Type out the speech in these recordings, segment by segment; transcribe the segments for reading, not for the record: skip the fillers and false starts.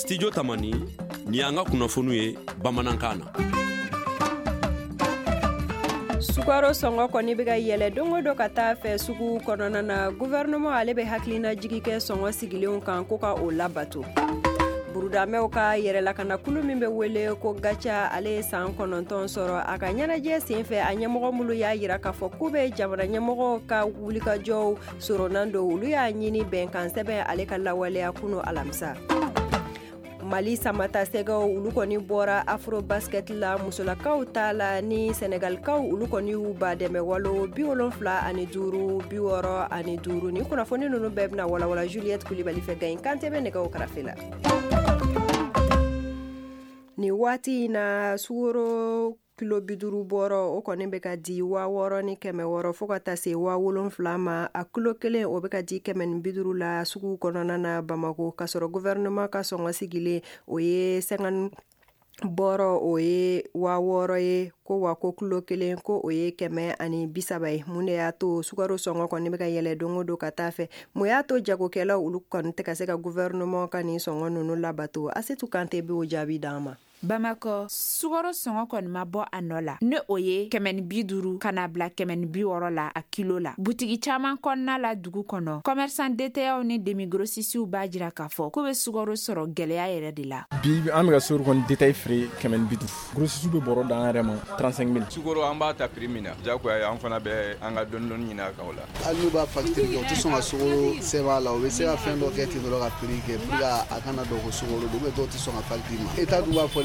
Studio Tamani ni anga kunnafoniw ye bamanankan na. Sukaro songo kɔni bɛ ka yɛlɛ don o don ka taa fɛ sugu kɔnɔna na gouvernement ale bɛ hakilina jigi kɛ sɔngɔ sigilenw kan ko ka o labato. Burudamɛw ka yɛrɛlakana kulu min bɛ wele ko gacha ale ye san 9 sɔrɔ a ka ɲɛnajɛ senfɛ a ɲɛmɔgɔ minnu y'a yira k'a fɔ k'u bɛ jamana ɲɛmɔgɔ ka wulikajɔw soronan don olu y'a ɲini bɛnkan sɛbɛn ale ka lawaleya kunu alamisa. Mali samata sɛgɛw olu kɔni bɔra Afro Basket la musolakaw ta la ni Senegalkaw olu kɔni y'u ba dɛmɛ walo 75 65 ni kunnafoni ninnu bɛɛ bɛna walawala Juliette Kulibali fɛ gayin Kante bɛ nɛgɛw karafe la. Ni waati na sugoro kilo 50 bɔrɔ o kɔni bɛ ka di 6000 ni 600 fo ka taa se 7000 ma a kilo kelen o bɛ ka di 150 la sugu kɔnɔna na Bamako ka sɔrɔ gouvernement ka sɔngɔ sigilen o ye 50 bɔrɔ o ye 6000 ye ko wa ko kilo kelen ko o ye 130 ye mun de y'a to sukaro sɔngɔ kɔni bɛ ka yɛlɛ don o don ka taa fɛ mun y'a to jagokɛlaw olu kɔni tɛ ka se ka gouvernement ka nin sɔngɔ ninnu labato Asetu Kante bɛ o jaabi d'an ma. Bamako sukaro sɔngɔ kɔni ma bɔ a nɔ la ne o ye 150 kana bila 160 la a kilo la butigi caman kɔnɔna la dugu kɔnɔ commerçant détaillants ni demi-grossistes b'a jira k'a fɔ ko bɛ sukaro sɔrɔ gɛlɛya yɛrɛ de la bi an bɛ ka sukaro kɔni détail feere 150 grossistes bɛ bɔrɔ da an yɛrɛ ma 35000 sukaro an b'a ta prix min na jagoya an fana bɛ an ka dɔɔni ɲini a kan o la hali n'u b'a facture kɛ u tɛ sɔn ka sukaro sɛbɛn a la u bɛ se ka fɛn dɔ kɛ ten dɔrɔn ka prix kɛ pour que a kana dɔn ko sukaro don dɔw tɛ sɔn ka facture ma état dun b'a fɔ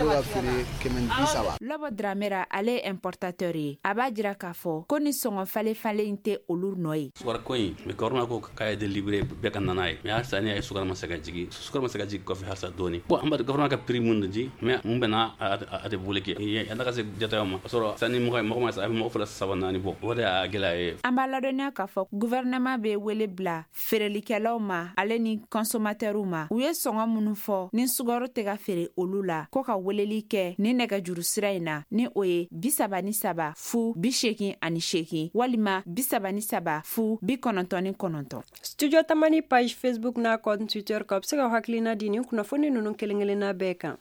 Lobo Dramera ale importateur ye a b'a jira k'a fɔ ko ni sɔngɔ falen tɛ olu nɔ ye sukaro ko in mais gouvernement ko k'a ye délibéré bɛɛ ka nana ye mais halisa ne ye sukaro ma se ka jigi kɔfɛ halisa dɔɔni bon an b'a gouvernement ka prix mun di mais mun bɛna a de boli kɛ an ka se jataw ma sɔrɔ sani mɔgɔ ma sa mɔgɔ fɔlɔ 3 4 bɔ o de y'a gɛlɛya ye an b'a ladɔnniya k'a fɔ gouvernement bɛ wele bila feerelikɛlaw ma ale ni consommateurs ma u ye sɔngɔ minnu fɔ ni sukaro tɛ ka feere olu la ko ka weleli kɛ ni nɛgɛjuru sira in na ni o ye 33 fu 88 walima 33 fu 99. Studio Tamani page Facebook na compte Twitter ka se ka hakilina di ni kunnafoni ninnu kelen-kelenna bɛɛ kan.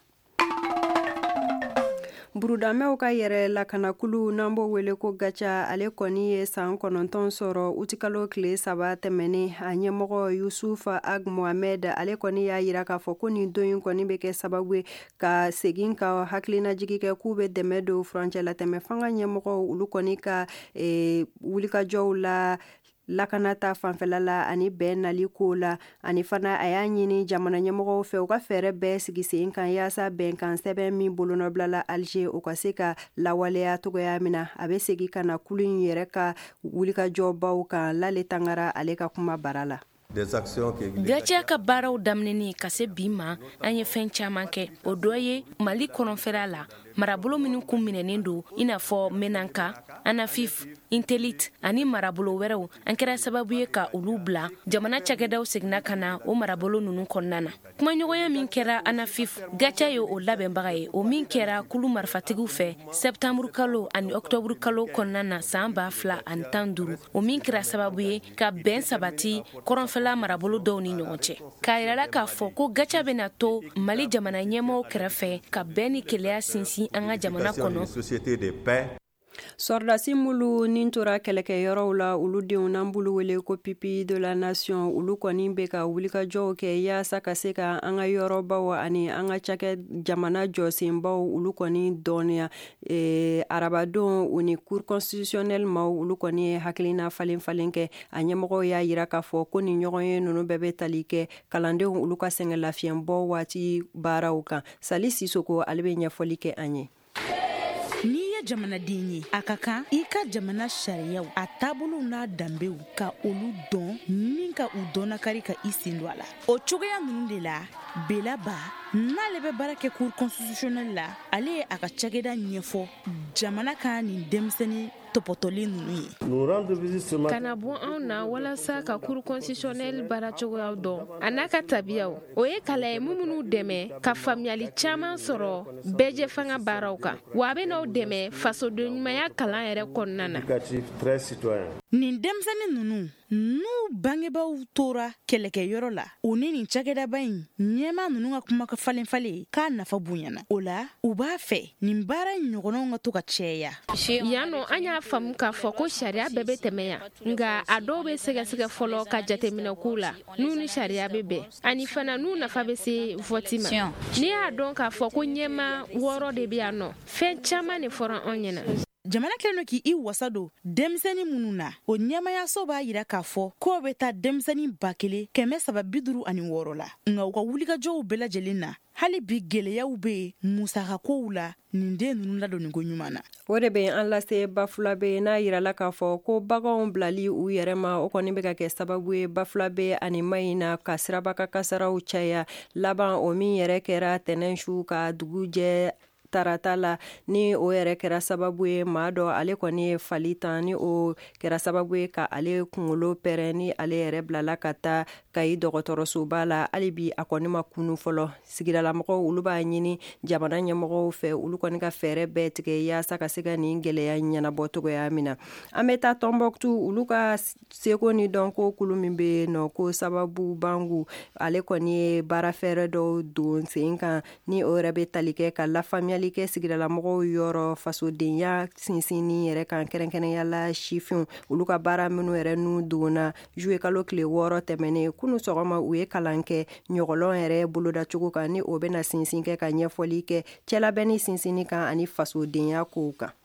Burudamɛw ka yɛrɛ lakanakulu n'an b'o wele ko gacha ale kɔni ye san 9 sɔrɔ utikalo tile 3 tɛmɛnen a ɲɛmɔgɔ Yusufa Ag Mohamed ale kɔni y'a yira k'a fɔ ko nin don in kɔni bɛ kɛ sababu ye ka segin ka hakilina jigi kɛ k'u bɛ dɛmɛ don furancɛ la tɛmɛ fanga ɲɛmɔgɔ olu kɔni ka wulikajɔw la lakanata fanfɛla la ani bɛn nali ko la ani fana a y'a ɲini jamana ɲɛmɔgɔw fɛ u ka fɛɛrɛ bɛɛ sigi sen kan yaasa bɛnkan sɛbɛn min bolonɔbilala Alger o ka se ka lawaleya togoya min na a bɛ segin ka na kulu in yɛrɛ ka wulikajɔbaw kan Lale Tangara ale ka kuma bara la. Gacha ka baaraw daminɛni ka se bi ma an ye fɛn caman kɛ o dɔ ye Mali kɔnɔfɛra la marabolo minnu kun minɛnen don i n'a fɔ Menanka, Anafif, Intelit ani marabolo wɛrɛw an kɛra sababu ye ka olu bila jamana cakɛdaw seginna ka na o marabolo ninnu kɔnɔna na kumaɲɔgɔnya min kɛra Anafif Gacha ye o labɛnbaga ye o min kɛra kulu marifatigiw fɛ septembre kalo ani octobre kalo kɔnɔna na san 2015 o min kɛra sababu ye ka bɛn sabati kɔrɔnfɛla marabolo dɔw ni ɲɔgɔn cɛ k'a yirala k'a fɔ ko Gacha bɛna to Mali jamana ɲɛmɔgɔw kɛrɛfɛ ka bɛn ni keleya sinsin an ka jamana kɔnɔ. Sɔrdasi mulu nin tora kɛlɛkɛyɔrɔw la olu denw n'an bulu wele ko Pipi de la Nation olu kɔni bɛ ka wulikajɔw kɛ yaasa ka se ka an ka yɔrɔbaw ani an ka cakɛ jamana jɔsenbaw olu kɔni dɔɔniya arabadon u ni cour constitutionnelle ma olu kɔni ye hakilina falen kɛ a ɲɛmɔgɔw y'a yira k'a fɔ ko ni ɲɔgɔn ye ninnu bɛɛ bɛ tali kɛ kalandenw olu ka sɛngɛ lafiɲɛbɔ waati baaraw kan Sali Sisoko ale bɛ ɲɛfɔli kɛ an ye. N'i ye jamanaden ye a ka kan i ka jamana sariyaw a taabolow n'a danbew ka olu dɔn min ka u dɔnna kari ka i sen don a la o cogoya ninnu de la Belaba n'ale bɛ baara kɛ cour constitutionnelle la ale ye a ka cakɛda ɲɛfɔ jamana ka nin denmisɛnnin tɔpɔtɔlen ninnu ye. Kana bɔ anw na walasa ka cour constitutionnelle baara cogoyaw dɔn a n'a ka tabiyaw o ye kalan ye minnu dɛmɛ ka faamuyali caman sɔrɔ bɛɛ fanga baaraw kan wa a bɛ n'aw dɛmɛ fasoden ɲumanya kalan yɛrɛ kɔnɔna na. Nin denmisɛnnin ninnu n'u bangebaaw tora kɛlɛkɛyɔrɔ la u ni nin cakɛdaba ɲi ɲɛma nunu ka kuma ka falen k'a nafa bonyana o la u b'a fɛ nin baara ɲɔgɔnnaw ka to ka cɛya yan nɔ an y'a faamu k'a fɔ ko sariya bɛɛ bɛ tɛmɛ yan nga a dɔw bɛ sɛgɛsɛgɛ fɔlɔ ka jateminɛ k'u la n'u ni sariya bɛ bɛn ani fana n'u nafa bɛ se voti ma n'i y'a dɔn k'a fɔ ko ɲɛma 6 de bɛ yan nɔ fɛn caman de fɔra anw ɲɛna jamana kɛlen do k'i wasa don denmisɛnnin minnu na o ɲɛmayaso b'a yira k'a fɔ k'o bɛ taa denmisɛnnin 1,356 la nka u ka wulikajɔw bɛɛ lajɛlen na hali bi gwɛlɛyaw bɛ musakakow la nin den ninnu ladonni ko ɲuman na o de bɛ an lase Bafula bɛ n'a yirala k'a fɔ ko baganw bilali u yɛrɛ ma o kɔni bɛ ka kɛ sababu ye Bafula bɛ ani Mayi na ka siraba ka kasaraw caya laban o min yɛrɛ kɛra tɛnɛn su ka dugu jɛ tarata la ni o yɛrɛ kɛra sababu ye maa dɔ ale kɔni ye fali tan ni o kɛra sababu ye ka ale kunkolo pɛrɛn ni ale yɛrɛ bilala ka taa Kayi dɔgɔtɔrɔsoba la hali bi a kɔni ma kunu fɔlɔ sigidalamɔgɔw olu b'a ɲini jamana ɲɛmɔgɔw fɛ olu kɔni ka fɛɛrɛ bɛɛ tigɛ yaasa ka se ka nin gɛlɛya ɲɛnabɔ cogoya min na an bɛ taa Tɔnbɔkutu olu ka seko ni dɔnko kulu min bɛ nɔ ko sababu bangu ale kɔni ye baara fɛɛrɛ dɔw don sen kan ni o yɛrɛ bɛ tali kɛ ka lafaamuyali kɛ sigidalamɔgɔw yɔrɔ fasodenya sinsinni yɛrɛ kan kɛrɛnkɛrɛnyala sifinw olu ka baara minnu yɛrɛ n'u donna juye kalo tile 6 tɛmɛnen kunu sɔgɔma u ye kalan kɛ ɲɔgɔlɔn yɛrɛ bolodacogo kan ni o bɛna sinsin kɛ ka ɲɛfɔli kɛ cɛlabɛnni sinsinni kan ani fasodenya kow kan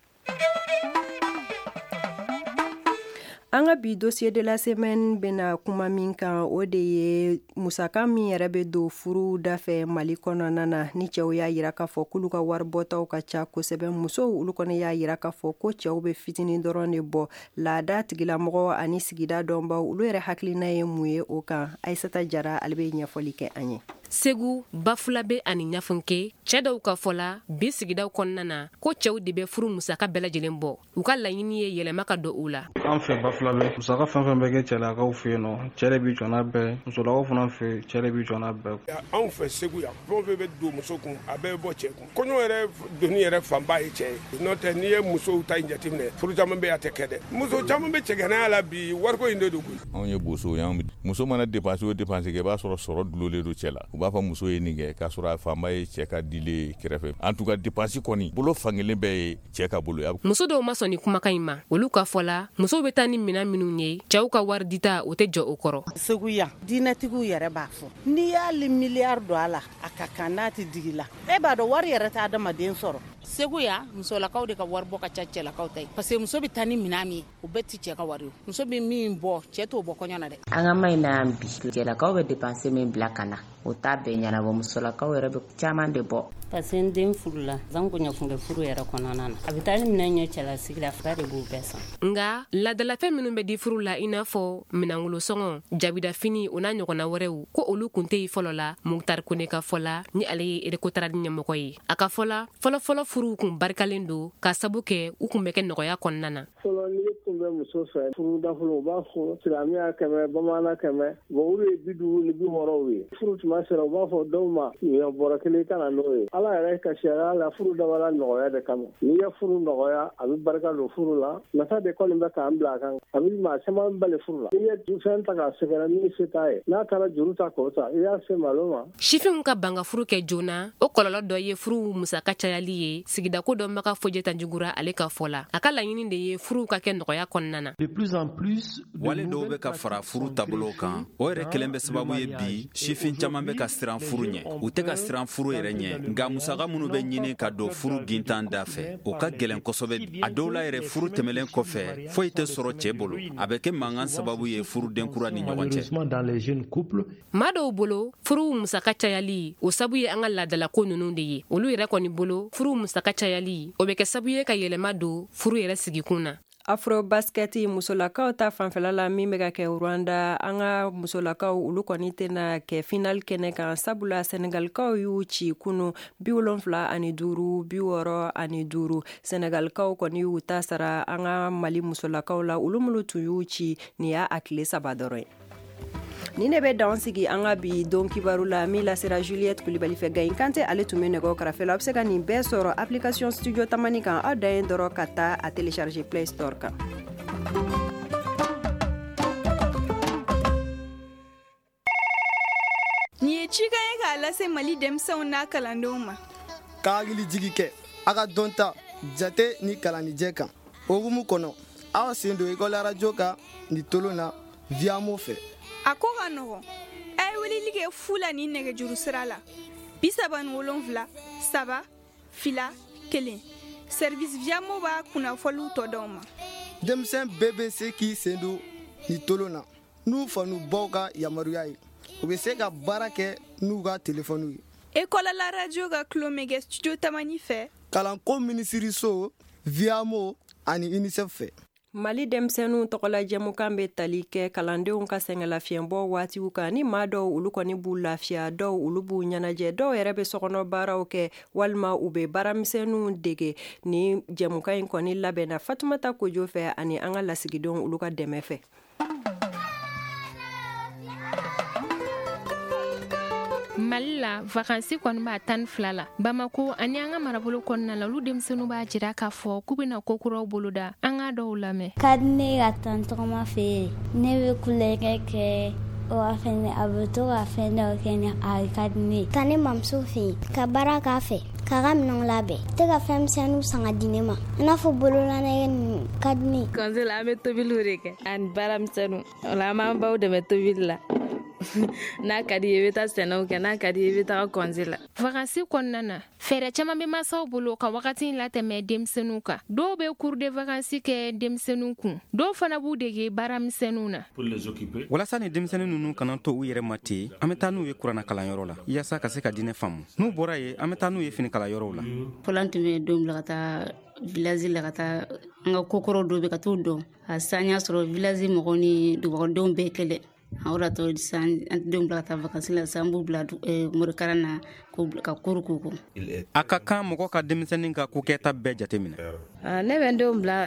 an ka bi dossier de la semaine bena kuma min kan o de ye musaka min yɛrɛ bɛ don furu dafɛ Mali kɔnɔna na ni cɛw y'a yira k'a fɔ k'olu ka waribɔtaw ka ca kosɛbɛ musow olu kɔni y'a yira k'a fɔ ko cɛw bɛ fitinin dɔrɔn de bɔ laada tigilamɔgɔ ani sigida dɔnbaw olu yɛrɛ hakilina ye mun ye o kan Aisata Jara ale bɛ ɲɛfɔli kɛ an ye Segu, Bafulabe ani Ɲafunke cɛ dɔw ka fɔla bi sigidaw kɔnɔna na ko cɛw de bɛ furu musaka bɛɛ lajɛlen bɔ u ka laɲini ye yɛlɛma ka don u la an fɛ Bafulabe musaka fɛn fɛn bɛ kɛ cɛlakaw fɛ yen nɔ cɛ de bi jɔna bɛɛ musolakaw fana fɛ cɛ de bi jɔna bɛɛ anw fɛ Segu yan fɛn fɛn bɛ don muso kun a bɛɛ bɔ cɛ kun kɔɲɔ yɛrɛ doni yɛrɛ fanba ye cɛ ye n'o tɛ n'i ye musow ta in jateminɛ furu caman bɛ yan tɛ kɛ dɛ muso caman bɛ cɛgɛnɛya la bi wariko in de don koyi anw ye bosow ye muso mana dépenser o dépenser kɛ i b'a sɔrɔ dulolen don cɛ la u b'a fɔ muso ye nin kɛ k'a sɔrɔ a fanba ye cɛ ka dile kɛrɛfɛ en tout cas dépense kɔni bolo fankelen bɛɛ ye cɛ ka bolo muso dɔw ma sɔn ni kumakan in ma olu ka fɔla musow bɛ taa ni minɛn minnu ye cɛw ka wari dita o tɛ jɔ o kɔrɔ Segu yan diinɛtigiw yɛrɛ b'a fɔ n'i y'ali miliyari don a la a ka kan n'a tɛ digi la e b'a dɔn wari yɛrɛ tɛ adamaden sɔrɔ Segu yan musolakaw de ka wari bɔ ka ca cɛlakaw ta ye parce que muso bɛ taa ni minɛn min ye o bɛɛ tɛ cɛ ka wari muso bɛ min bɔ cɛ t'o bɔ kɔɲɔ na dɛ an ka mayi na bi cɛlakaw bɛ dépenser min bila ka na o t'a bɛɛ ɲɛnabɔ musolakaw yɛrɛ bɛ caman de bɔ parce que n den furula zan ko ɲɛfunke furu yɛrɛ kɔnɔna na a bɛ taa ni minɛn ɲɛ cɛlasigi la fila de b'u bɛɛ san nga ladalafɛn minnu bɛ di furu la i n'a fɔ minɛngolosɔngɔ jabidafini o n'a ɲɔgɔnna wɛrɛw ko olu kun tɛ yen fɔlɔ la Muktar Kone ka fɔla ni ale ye Erekotaradi ɲɛmɔgɔ ye a ka fɔla fɔlɔfɔlɔ furuw kun barikalen don ka sabu kɛ u kun bɛ kɛ nɔgɔya kɔnɔna na fɔlɔ ni tun bɛ muso fɛ furu dafolo u b'a fɔ silamɛya 100 bamaana 100 bon olu ye 50 ni 60 ye furu tuma sera u b'a fɔ dɔw ma ɲɔ bɔrɔ kelen kana n'o ye ala yɛrɛ ka sariya la furu dabala nɔgɔya de kama n'i ye furu nɔgɔya a bɛ barika don furu la nafa de kɔni bɛ k'an bila a kan a bɛ maa caman bali furu la n'i ye fɛn ta k'a sɛgɛrɛ min se t'a ye n'a taara juru ta k'o ta i y'a se malo ma sifinw ka ban ka furu kɛ joona o kɔlɔlɔ dɔ ye furu musaka cayali ye sigidako dɔ ma ka fɔjɛ Tanjugura ale ka fɔ la a ka laɲini de ye furu ka kɛ nɔgɔya kɔnɔna na wale dɔw bɛ ka fara furu taabolo kan o yɛrɛ kelen bɛ sababu ye bi sifin caman bɛ ka siran furu ɲɛ u tɛ ka siran furu yɛrɛ ɲɛ nka musaka minnu bɛ ɲini ka don furu gintan da fɛ o ka gɛlɛn kosɛbɛ bi a dɔw la yɛrɛ furu tɛmɛlen kɔfɛ foyi tɛ sɔrɔ cɛ bolo a bɛ kɛ mankan sababu ye furu denkura ni ɲɔgɔn cɛ maa dɔw bolo furu musaka cayali o sabu ye an ka laadalako ninnu de ye olu yɛrɛ kɔni bolo furu musaka cayali o bɛ kɛ sabu ye ka yɛlɛma don furu yɛrɛ sigikun na Afrobasket musolakaw ta fanfɛla la min bɛ ka kɛ Rwanda an ka musolakaw olu kɔni tɛna kɛ final kɛnɛ kan sabula Senegalkaw y'u ci kunu 75 65 Senegalkaw kɔni y'u ta sara an ka Mali musolakaw la olu minnu tun y'u ci ni y'a tile 3 dɔrɔn ni ne bɛ dan sigi an ka bi don kibaru la min lasera Juliette Kulibali fɛ Gayin Kante ale tun bɛ nɛgɛw karafe la a bɛ se ka nin bɛɛ sɔrɔ application studio tamani kan aw dan ye dɔrɔn ka taa a télécharger Play Store kan ci ka ye k'a lase Mali denmisɛnw n'a kalandenw ma. K'a hakili jigi kɛ a ka dɔnta jate ni kalanijɛ kan. Okumu kɔnɔ aw sen don école radio kan ni tolon na Viamo fɛ. A ko ka nɔgɔn. A ye weleli kɛ fu la ni nɛgɛjuru sira la 77 3 2 1 service Viamo b'a kunnafoliw tɔ d'aw ma. Denmisɛn bɛɛ bɛ se k'i sen don ni tolon na n'u fa n'u baw ka yamaruya ye. U bɛ se ka baara kɛ n'u ka telefɔniw ye. École la radio ka kulomɛkɛ studio Tamani fɛ. Kalanko minisiriso Viamo ani UNICEF fɛ. Mali denmisɛnninw tɔgɔla jɛmukan bɛ tali kɛ kalandenw ka sɛngɛlafiɲɛbɔ waatiw kan ni maa dɔw olu kɔni b'u lafiya dɔw olu b'u ɲɛnajɛ dɔw yɛrɛ bɛ sɔkɔnɔ baaraw kɛ walima u bɛ baaramisɛnninw dege ni jɛmukan in kɔni labɛnna Fatumata Kojo fɛ ani an ka lasigidenw olu ka dɛmɛ fɛ. Mali la vacances kɔni b'a 12 la Bamako ani an ka marabolo kɔnɔna la olu denmisɛnninw b'a jira k'a fɔ k'u bɛna ko kuraw boloda an ka dɔw lamɛn. Ka di ne ka taa n tɔgɔma fɛ yen ne bɛ kulonkɛ kɛ wa fɛnɛ a bɛ to ka fɛn dɔw kɛ ni a ka di ne taa ne mamuso fɛ yen ka baara k'a fɛ k'a ka minɛnw labɛn tɛ ka fɛn misɛnninw san ka di ne ma i n'a fɔ bololanɛgɛ ninnu ka di ne. Kɔnse la an bɛ tobiliw de kɛ ani baaramisɛnninw o la an b'an baw dɛmɛ tobili la. N'a ka di ye i bɛ taa sɛnɛw kɛ n'a ka di ye i bɛ taa kɔnse la. Vacances kɔnɔna na fɛɛrɛ caman bɛ masaw bolo ka wagati latɛmɛ denmisɛnninw kan dɔw bɛ cours de vacances kɛ denmisɛnninw kun dɔw fana b'u dege baaramisɛnninw na. Walasa ni denmisɛnnin ninnu kana to u yɛrɛ ma ten an bɛ taa n'u ye kuranna kalanyɔrɔ la yaasa ka se ka diinɛ faamu n'u bɔra yen an bɛ taa n'u ye finikalanyɔrɔw la. Fɔlɔ an tun bɛ don bila ka taa village la ka taa an ka kokɔrɔw dɔw bɛ ka t'u dɔn a san y'a sɔrɔ village mɔgɔw ni dugawudenw bɛɛ kɛlɛ. O de to san denw bila ka taa vacances la san b'u bila morikaran na ka kuru k'u kun. A ka kan mɔgɔ ka denmisɛnnin ka ko kɛta bɛɛ jateminɛ. Ne bɛ n denw bila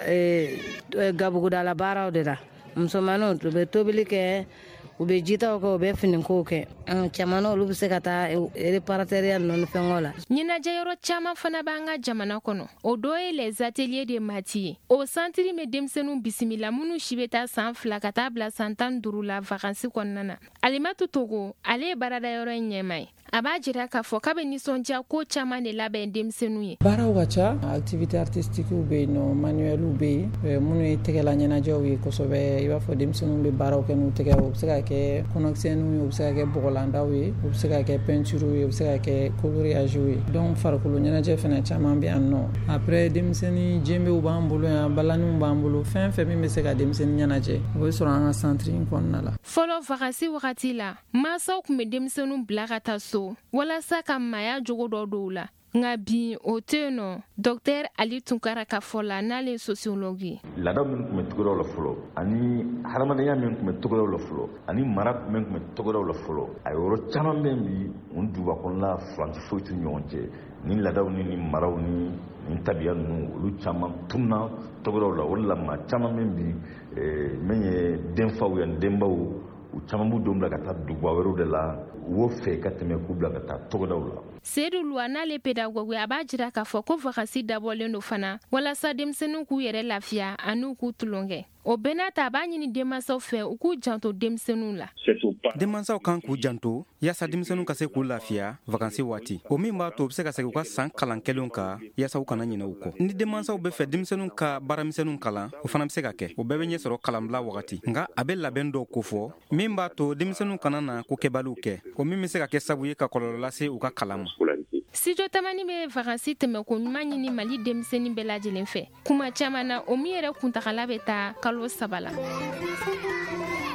gabugudala baaraw de la musomanninw u bɛ tobili kɛ u bɛ jitaw kɛ u bɛ finikow kɛ caman olu bɛ se ka taa reparateur ninnu fɛngɛw la. Ɲɛnajɛyɔrɔ caman fana b'an ka jamana kɔnɔ o dɔ ye les ateliers de Mati ye o santiri bɛ denmisɛnninw bisimila minnu si bɛ taa san 2 ka taa bila san 15 la vacances kɔnɔna na. Alimatu Togo ale ye baaradayɔrɔ in ɲɛmaa ye a b'a jira k'a fɔ k'a bɛ nisɔndiya ko caman de labɛn denmisɛnninw ye. Baaraw ka ca activité artistiques bɛ yen nɔ manuels bɛ yen minnu ye tɛgɛla ɲɛnajɛw ye kosɛbɛ i b'a fɔ denmisɛnninw bɛ baaraw kɛ n'u tɛgɛ o bɛ se ka kɛ kɔnɔkisɛninw ye o bɛ se ka kɛ bɔgɔlandaw ye o bɛ se ka kɛ peinture ye o bɛ se ka kɛ coloriage ye donc farikolo ɲɛnajɛ fana caman bɛ yan nɔ après denmisɛnnin jɛnbew b'an bolo yan balaniw b'an bolo fɛn fɛn min bɛ se ka denmisɛnnin ɲɛnajɛ o bɛ sɔrɔ an ka centre in kɔnɔna la. Fɔlɔ vacances wagati la mansaw tun bɛ denmisɛnninw bila ka taa so walasa ka maaya jogo dɔ dɔw la nka bi o tɛ yen nɔ Dr Ali Tunkara ka fɔ la n'ale ye sociologue ye. Laadaw min tun bɛ togodaw la fɔlɔ ani hadamadenya min tun bɛ togodaw la fɔlɔ ani mara min tun bɛ togodaw la fɔlɔ a yɔrɔ caman bɛ yen bi o duguba kɔnɔna furanti foyi t'u ɲɔgɔn cɛ ni laadaw ni maraw ni tabiya ninnu olu caman tunna togodaw la o de la maa caman bɛ yen bi min ye denfaw ye denbaw u caman b'u denw bila ka taa duguba wɛrɛw de la u y'o fɛ ka tɛmɛ k'u bila ka taa togodaw la. Seydou Lua n'ale pédagogue a b'a jira k'a fɔ ko vacances dabɔlen don fana walasa denmisɛnninw k'u yɛrɛ lafiya ani u k'u tulonkɛ o bɛɛ n'a ta a b'a ɲini denmansaw fɛ u k'u janto denmisɛnninw la. Denmansaw kan k'u janto yaasa denmisɛnninw ka se k'u lafiya vacances waati o min b'a to u bɛ se ka segin u ka san kalan kɛlenw kan yaasa u kana ɲinɛ u kɔ ni denmansaw bɛ fɛ denmisɛnninw ka baaramisɛnninw kalan o fana bɛ se ka kɛ o bɛɛ bɛ ɲɛ sɔrɔ kalanbila wagati nka a bɛ labɛn dɔw kofɔ min b'a to denmisɛnninw kana na ko kɛbaliw kɛ o min bɛ se ka kɛ sabu ye ka kɔlɔlɔ lase u ka kalan ma. Studio Tamani bɛ vacances tɛmɛko ɲuman ɲini Mali denmisɛnnin bɛɛ lajɛlen fɛ kuma caman na o min yɛrɛ kuntagala bɛ taa kalo 3 la.